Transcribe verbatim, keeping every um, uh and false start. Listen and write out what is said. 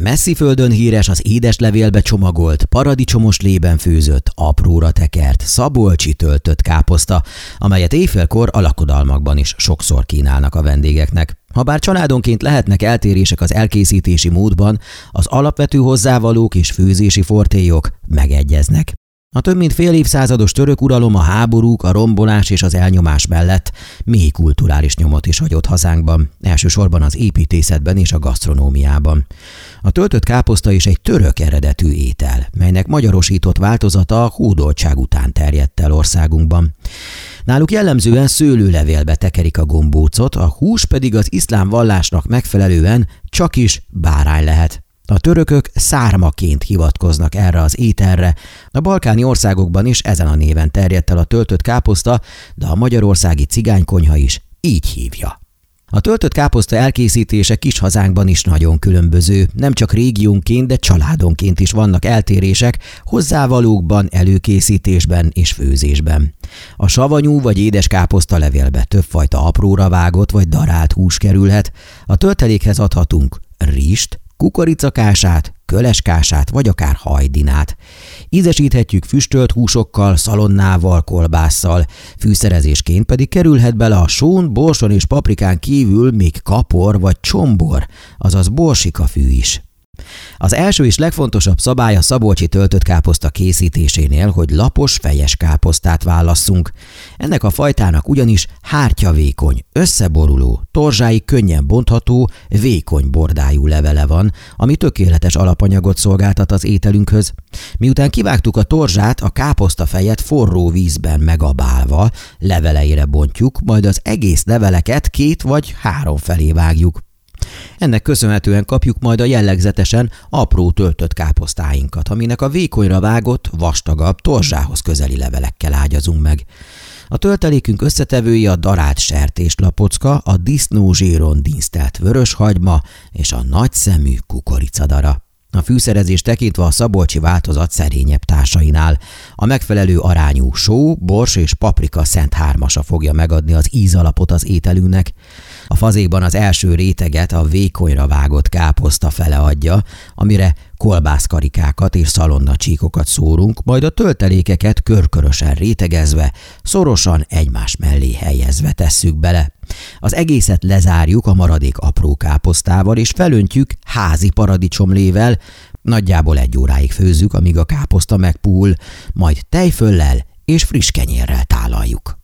Messziföldön híres az édeslevélbe csomagolt, paradicsomos lében főzött, apróra tekert, szabolcsi töltött káposzta, amelyet éjfélkor a lakodalmakban is sokszor kínálnak a vendégeknek. Habár családonként lehetnek eltérések az elkészítési módban, az alapvető hozzávalók és főzési fortélyok megegyeznek. A több mint fél évszázados török uralom, a háborúk, a rombolás és az elnyomás mellett mély kulturális nyomot is hagyott hazánkban, elsősorban az építészetben és a gasztronómiában. A töltött káposzta is egy török eredetű étel, melynek magyarosított változata a hódoltság után terjedt el országunkban. Náluk jellemzően szőlőlevélbe tekerik a gombócot, a hús pedig az iszlám vallásnak megfelelően csak is bárány lehet. A törökök szármaként hivatkoznak erre az ételre, a balkáni országokban is ezen a néven terjedt el a töltött káposzta, de a magyarországi cigánykonyha is így hívja. A töltött káposzta elkészítése kis hazánkban is nagyon különböző, nem csak régiónként, de családonként is vannak eltérések hozzávalókban, előkészítésben és főzésben. A savanyú vagy édes káposzta levélbe többfajta apróra vágott vagy darált hús kerülhet, a töltelékhez adhatunk rizst, kukoricakását, köleskását vagy akár hajdinát. Ízesíthetjük füstölt húsokkal, szalonnával, kolbásszal, fűszerezésként pedig kerülhet bele a són, borson és paprikán kívül még kapor vagy csombor, azaz borsikafű is. Az első és legfontosabb szabály a szabolcsi töltött káposzta készítésénél, hogy lapos, fejes káposztát válasszunk. Ennek a fajtának ugyanis hártyavékony, összeboruló, torzsáig könnyen bontható, vékony bordájú levele van, ami tökéletes alapanyagot szolgáltat az ételünkhöz. Miután kivágtuk a torzsát, a káposztafejet forró vízben megabálva leveleire bontjuk, majd az egész leveleket két vagy három felé vágjuk. Ennek köszönhetően kapjuk majd a jellegzetesen apró töltött káposztáinkat, aminek a vékonyra vágott, vastagabb, torzsához közeli levelekkel ágyazunk meg. A töltelékünk összetevői a darált sertéslapocka, a disznózsíron dinsztelt vöröshagyma és a nagyszemű kukoricadara. A fűszerezés tekintve a szabolcsi változat szerényebb társainál. A megfelelő arányú só, bors és paprika szent hármasa fogja megadni az ízalapot az ételünknek. A fazékban az első réteget a vékonyra vágott káposzta fele adja, amire kolbászkarikákat és szalonnacsíkokat szórunk, majd a töltelékeket körkörösen rétegezve, szorosan egymás mellé helyezve tesszük bele. Az egészet lezárjuk a maradék apró káposztával, és felöntjük házi paradicsomlével, nagyjából egy óráig főzzük, amíg a káposzta megpuhul, majd tejföllel és friss kenyérrel tálaljuk.